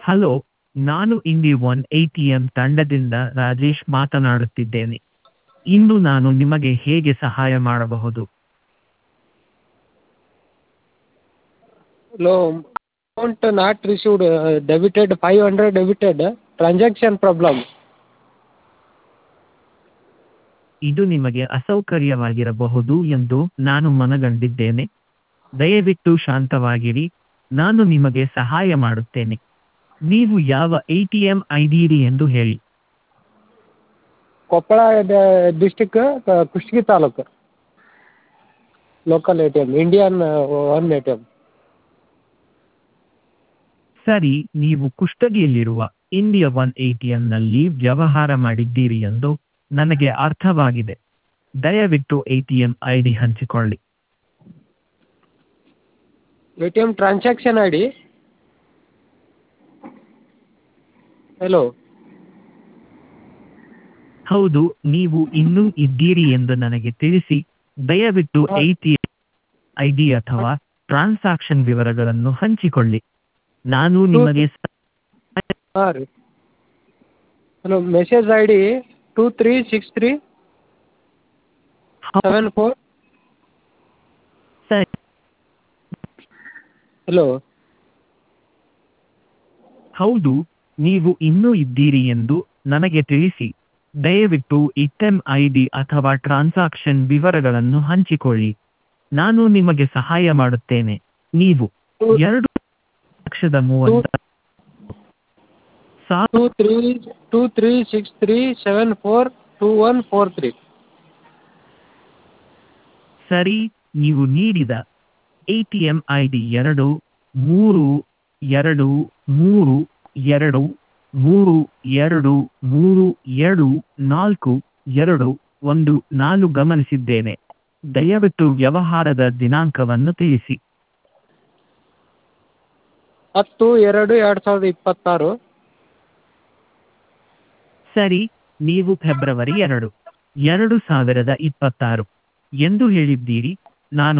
Hello, ನಾನು ಇಂಡಿ one ATM ತಂಡದಿಂದ ರಾಜೇಶ್ ಮಾತನಾಡುತ್ತಿದ್ದೇನೆ. ಇಂದು ನಾನು ನಿಮಗೆ ಹೇಗೆ ಸಹಾಯ ಮಾಡಬಹುದು? Hello, amount not received, debited 500 debited, transaction problem. ಇದು ನಿಮಗೆ ಅಸೌಕರ್ಯವಾಗಿರಬಹುದು ಎಂದು ನಾನು ಮನಗಂಡಿದ್ದೇನೆ. ದಯವಿಟ್ಟು ಶಾಂತವಾಗಿರಿ, ನಾನು ನಿಮಗೆ ಸಹಾಯ ಮಾಡುತ್ತೇನೆ. ನೀವು ಯಾವ ಎ.ಟಿ.ಎಂ ಐಡಿಯಿರಿ ಎಂದು ಹೇಳಿ. Koppal district Kushtagi taluk local ATM, Indian one ATM. ಸರಿ, ನೀವು ಕುಷ್ಟಗಿಯಲ್ಲಿರುವ ಇಂಡಿಯಾ ಒನ್ ಎ.ಟಿ.ಎಂನಲ್ಲಿ ವ್ಯವಹಾರ ಮಾಡಿದ್ದೀರಿ ಎಂದು ನನಗೆ ಅರ್ಥವಾಗಿದೆ. ದಯವಿಟ್ಟು ಎ.ಟಿ.ಎಂ ಐಡಿ ಹಂಚಿಕೊಳ್ಳಿ. ATM transaction ID. ಹಲೋ, ಹೌದು, ನೀವು ಇನ್ನೂ ಇದ್ದೀರಿ ಎಂದು ನನಗೆ ತಿಳಿಸಿ. ದಯವಿಟ್ಟು ಎ.ಟಿ.ಎಂ ಐಡಿ ಅಥವಾ ಟ್ರಾನ್ಸಾಕ್ಷನ್ ವಿವರಗಳನ್ನು ಹಂಚಿಕೊಳ್ಳಿ. ನಾನು ನಿಮಗೆ ಹಾಂ ರೀ. Hello, message ID 236374. ಸರಿ. ಹಲೋ, ಹೌದು, ನೀವು ಇನ್ನೂ ಇದ್ದೀರಿ ಎಂದು ನನಗೆ ತಿಳಿಸಿ. ದಯವಿಟ್ಟು ಎ.ಟಿ.ಎಂ ಐಡಿ ಅಥವಾ ಟ್ರಾನ್ಸಾಕ್ಷನ್ ವಿವರಗಳನ್ನು ಹಂಚಿಕೊಳ್ಳಿ. ನಾನು ನಿಮಗೆ ಸಹಾಯ ಮಾಡುತ್ತೇನೆ. ನೀವು 2,30,030 2363742143. ಸರಿ, ನೀವು ನೀಡಿದ ಎ.ಟಿ.ಎಂ ಐಡಿ 2,3,2,3,2,2,3,2,4,2,1 ಗಮನಿಸಿದ್ದೇನೆ. ದಯವಿಟ್ಟು ವ್ಯವಹಾರದ ದಿನಾಂಕವನ್ನು ತಿಳಿಸಿ. 10/2/2026. ಸರಿ, ನೀವು ಫೆಬ್ರವರಿ 2, 2026 ಎಂದು ಹೇಳಿದ್ದೀರಿ. ನಾನು